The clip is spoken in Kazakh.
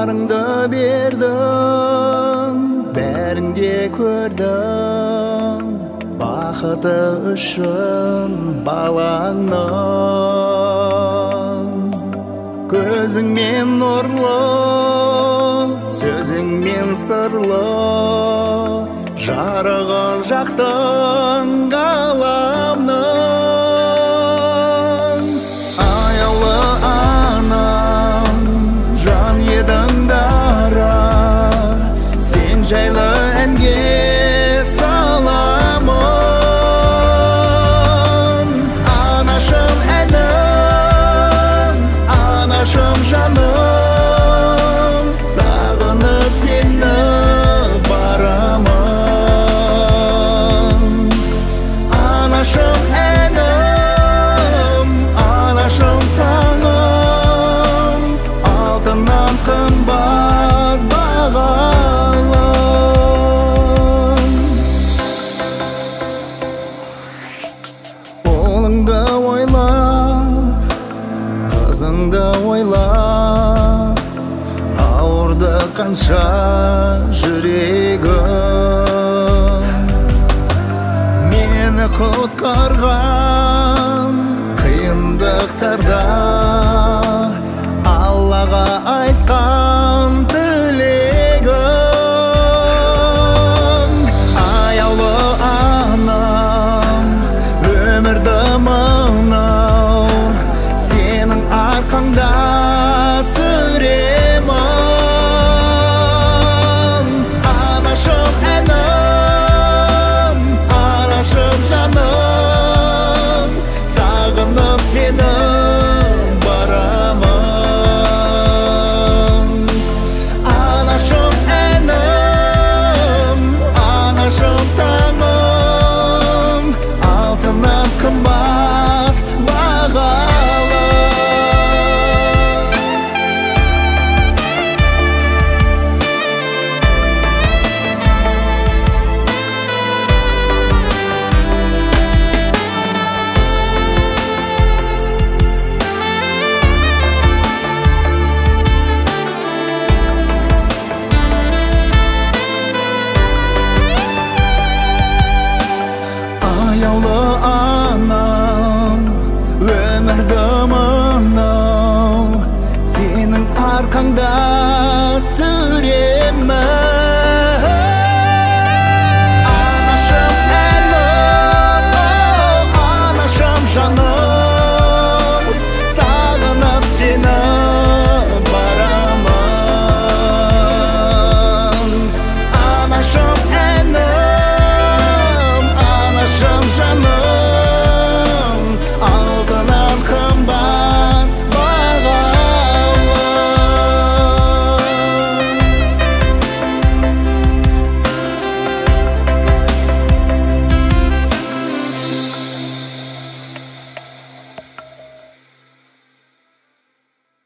Барыңды бердің, бәріңде көрдің, бақыты үшін балаңның. Көзіңмен нұрлы, сөзіңмен сырлы, жарығын жақтың ғаламның. Аяулы анам, жан едің дара, сен жайлы әнге саламын. Анашым әнім, анашым жаным, сағынып сені барамын. Анашым әнім, анашым таңым, алтыннан қымбат бағалы. Ұлыңды ойлап, қызыңды ойлап, ауырды қанша жүрегім. Мені құтқарған қиындықтарда Аллаға айтқан тілегім. Аяулы анам, өмірді мынау сенің арқаңда сүремін. Анашым әнім, анашым жаным, сағынып сені барамын. Анашым әнім, анашым таңым, алтыннан қымбат бағалы. Аяулы анам, өмірді мынау сенің арқаңда сүремін.